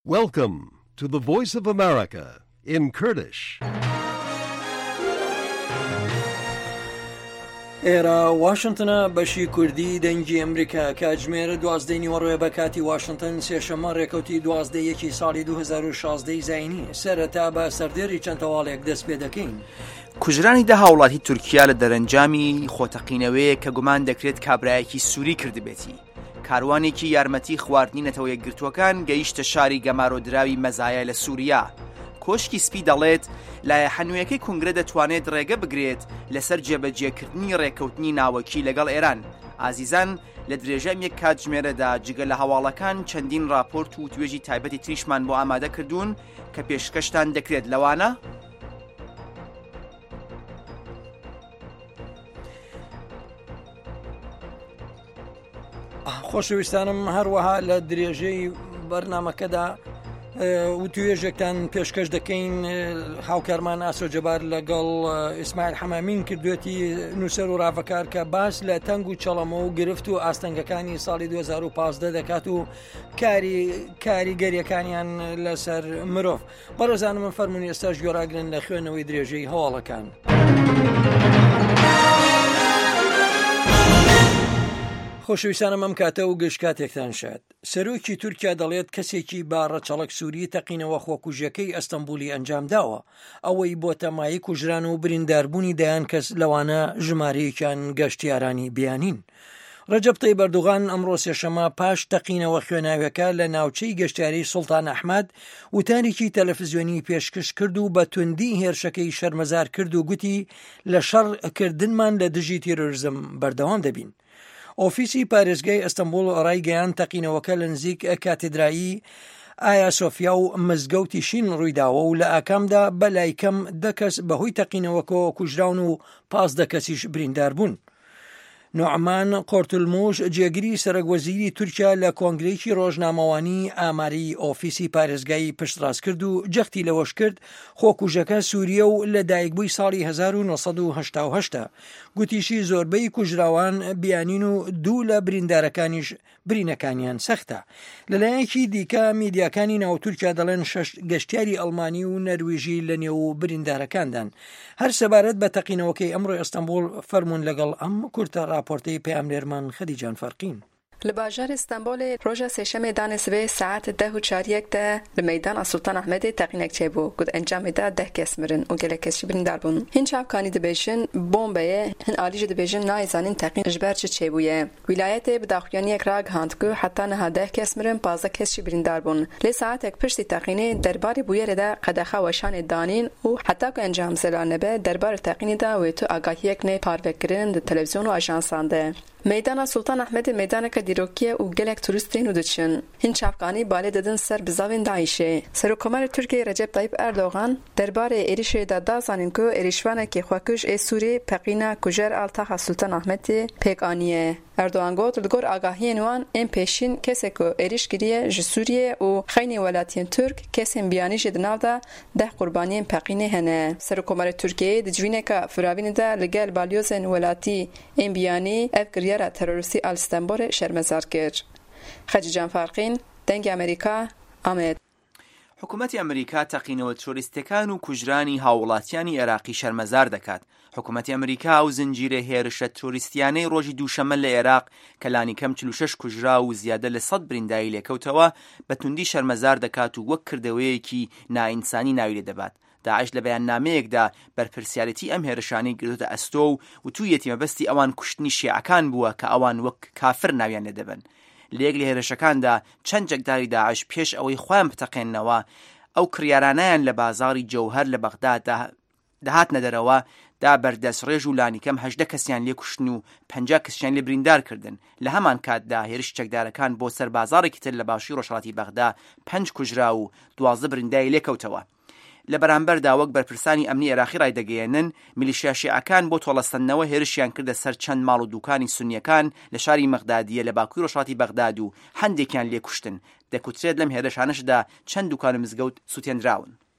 Welcome to the Voice of America in Kurdish. ئێرە واشنتنە بەشی کوردی دەنگی ئەمریکا کاتژمێرە 12 نیوەڕۆیە بە کاتی واشنتن سێشەممە ڕێکەوتی 12 ساڵی 2016 زاینی سەرەتا بە سەردێری چەند تەواڵێک دەست پێ دەکەین. کوژرانی دە هاوڵاتی تورکیا لە دەرەنجامی خۆتەقینەوەیە کە گومان دەکرێت کابرایەکی سووری کردبێتی. کاروانێکی یارمەتی خواردنی نەتەوە یەکگرتووەکان گەیشتە شاری گەمارۆدراوی مەزایە لە سووریا. کۆشکی سپی دەڵێت لایە حەنوویەکەی کونگرە دەتوانێت ڕێگە بگرێت لەسەر جێبەجێکردنی ڕێکەوتنی ناوەکی لەگەڵ ئێران. ئازیزان لە درێژەم یەک کاتژمێرەدا جگە لە هەواڵەکان چەندین راپۆرت و توێژی تایبەتی تریشمان بۆ ئامادە کردوون کە پێشکەشتان دەکرێت لەوانە خۆشەویستانم هەروەها لە درێژەی بەرنامەکەدا و توێژێکتان پێشکەش دەکەین. هاوکارمان ئاسۆ جەبار لەگەڵ ئیسماعیل حەمامین کردوێتی نووسەر و ڕافەکار کە باس لە تەنگ و چەڵەمە و گرفت و ئاستەنگەکانی ساڵی 2015 دەکات و کاریگەریەکانیان لەسەر مرۆڤ. بەڕێزانم من فەرمونی ئێستاش گۆڕاگرن لە خوێنەوەی درێژەی هەواڵەکان. خۆشەویستانم ئەم کاتە و گەشت کاتێکتان شاد. سەرۆکی تورکیا دەڵێت کەسێکی با ڕەچەڵک سووری تەقینەوە خۆکوژیەکەی ئەستەمبولی ئەنجام داوە. ئەوەی بۆ تەمایی کوژران و برینداربوونی دەیان کەس لەوانە ژمارەیەکیان گەشتیارانی بیانین. ڕەجەب تەیب ئەردوغان ئەمڕۆ سێشەمە پاش تەقینەوە خوێناویەکە لە ناوچەی گەشتیاری سوڵتان ئەحمەد وتارێکی تەلەڤیزیۆنی پێشکەش کرد و بە توندی هێرشەکەی شەرمەزار کرد و گوتی لە شەڕکردنمان لە دژی تیرۆریزم بەردەوام دەبین. ئۆفیسی پارێزگای ئەستەمبول ڕایگەیان تەقینەوەکە لە نزیک کاتیدرایی ئایا سۆفیا و مزگەوتی شین ڕوویداوە و لە ئاکامدا بەلای کەم 10 کەس بەهۆی تەقینەوەکەوە کوژراون و 15 کەسیش بریندار بوون. نوعمان قۆرتولموش جێگیری سەرۆکوەزیری تورکیا لە کۆنگرەیەکی ڕۆژنامەوانی ئاماری ئۆفیسی پارێزگای پشتڕاست کرد و جەختی لەوەش کرد خۆکوژەکە سووریە و لە دایکبووی ساڵی 1970 گوتیشی زۆربەی کوژراوان بیانین و دوو لە بریندارەکانیش برینەکانیان سەختە. لەلایەکی دیکە میدیاکانی ناو تورکیا دەڵێن 6 گەشتیاری ئەڵمانی و نەروێژی لە نێو بریندارەکاندان. هەر سەبارەت بە تەقینەوەکەی ئەمڕۆ ئەستەمبول فەرمون لەگەڵ ئەم کورتە راپۆرتەی پەیامنێرمان خەدیجان فەرقین. li bajarê Stenbolê roja sêşemê danê sibê saet 10:04 de li meydana Sultan Ahmedê teqînek çêbû ku di encamê de 10 kes mirin û gelek kes jî birîndar bûn. Hin çavkanî dibêjin bombeyê, hin alî jî dibêjin nayzanin teqîn ji ber çi çêbûye. Wîlayetê bi daxuyaniyek ragihandî ku heta niha 10 kes mirin 15 kes jî birîndar bûn. Lê saatek piştî teqînê derbarê bûyerê de qedexa weşanê danîn û heta ku encam zêla nebe derbarê teqînê de wê tu agahiyek nê parvekirin di televizyon û ajansan de. Meydana Sultan Ahmedê meydaneka dîrokiye û gelek turistên û diçin. Hin çavkanî balê didin ser bizavên Daişê. Serokkomarê Tirkiyeyê Recep Tayyip Erdogan derbarê êrişê de da zanin ku êrişvanekî xwekuj ê Sûriyê peqîna kujer al taxa Sultan Ahmedê pêk aniye. Erdogan got li gor agahiyên wan ên pêşîn kesek ku êriş kiriye ji Sûriyê û xeynê welatiyên Türk kesên biyanî jî di nav da 10 qurbaniyên peqînê hene. Serokkomarê Tirkiyeyê di civîneka firavînê de li gel balyozên welatî ên biyanî ev kiryara terorîstî al Stenbolê şermezar kir. Xedican Farqîn, Dengê Amerîka, Amed. حکوومەتی ئەمریکا تەقینەوە تۆریستەکان و کوژرانی هاوڵاتیانی عێراقی شەرمەزار دەکات. حکوومەتی ئەمریکا و زنجیرە هێرشە تۆریستیانەی ڕۆژی دووشەمە لە عێراق کە لانی کەم 46 کوژرا و زیادە لە 100 برینداری لێکەوتەوە بە توندی شەرمەزار دەکات و وەک کردەوەیەکی نائینسانی ناوی لێ دەبات. داعش لە بەیاننامەیەکدا بەرپرسیارەتی ئەم هێرشانەی گرتوتە ئەستۆ و تو یەتیمەبەستی ئەوان کوشتنی شیعەکان بووە کە ئەوان وەک کافر ناویان لێ دەبن. لە یەک لە هێرشەکاندا چەند جەکداری داعش پێش ئەوەی خۆیان بتەقێننەوە ئەو کریارانیان لە بازاڕی جەوهەر لە بەغداد دەهاتنە دەرەوە دا بەردەستڕێژ و لانیکەم 18 کەسیان لێ کوشتن و 50 کەسیان لێ بریندار کردن. لە هەمان کاتدا هێرش چەکدارەکان بۆ سەر بازاڕێکی تر لە باشووری ڕۆژهەڵاتی بەغدا 5 کوژرا و 12 برینداری لێکەوتەوە. لە بەرامبەردا وەک بەرپرسانی ئەمنی عێراقی ڕایدەگەیەنن میلیشیا شیعەکان بۆ تۆڵەستنەوە هێرشیان کردە سەر چەند ماڵ و دوکانی سونیەکان لە شاری مەغدادیە لە باکووری ڕۆژهەڵاتی بەغداد و هەندێکیان لێ کوشتن. دەکوترێت لەم هێرشانەشدا چەند دوکان و مزگەوت سوتێنراون.